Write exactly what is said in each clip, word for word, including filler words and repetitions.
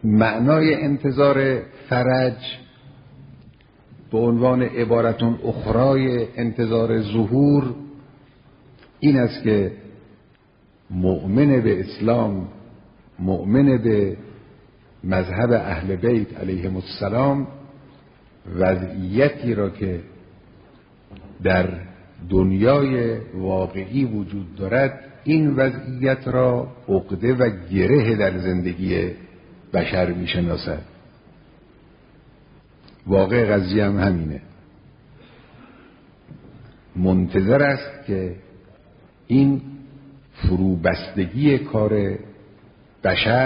معنای انتظار فرج به عنوان عبارتون اخرای انتظار ظهور این است که مؤمن به اسلام، مؤمن به مذهب اهل بیت علیهم السلام، وضعیتی را که در دنیای واقعی وجود دارد این وضعیت را عقده و گره در زندگی بشر میشناسد. واقع قضیه هم همینه. منتظر است که این فروبستگی کار بشر،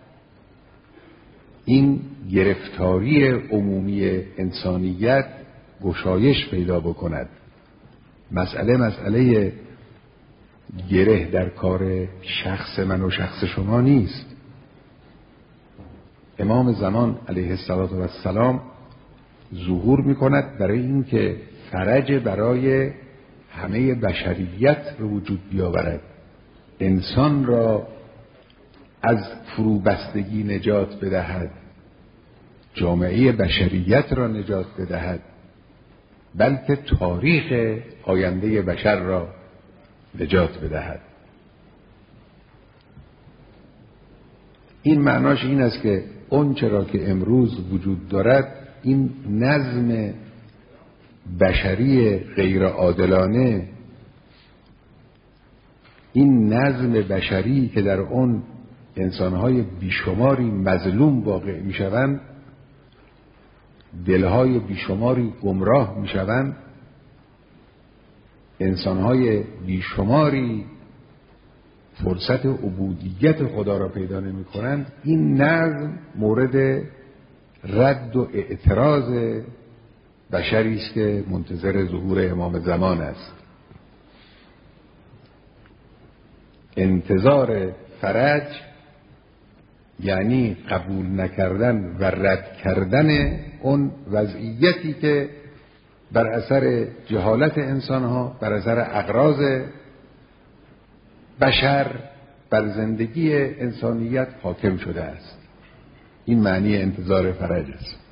این گرفتاری عمومی انسانیت گشایش پیدا بکند. مسئله مسئله گره در کار شخص من و شخص شما نیست. امام زمان علیه السلام ظهور می کند برای این که فرج برای همه بشریت رو وجود بیاورد، انسان را از فروبستگی نجات بدهد، جامعه بشریت را نجات بدهد، بلکه تاریخ آینده بشر را نجات بدهد. این معناش این است که اون چرا که امروز وجود دارد، این نظم بشری غیر عادلانه، این نظم بشری که در اون انسانهای بیشماری مظلوم واقع میشوند، دلهای بیشماری گمراه میشوند، انسانهای بیشماری فرصت عبودیت خدا را پیدا نمی کنند، این نظم مورد رد و اعتراض بشری است که منتظر ظهور امام زمان است. انتظار فرج یعنی قبول نکردن و رد کردن اون وضعیتی که بر اثر جهالت انسانها، بر اثر اغراض بشر بر زندگی انسانیت حاکم شده است. این معنی انتظار فرج است.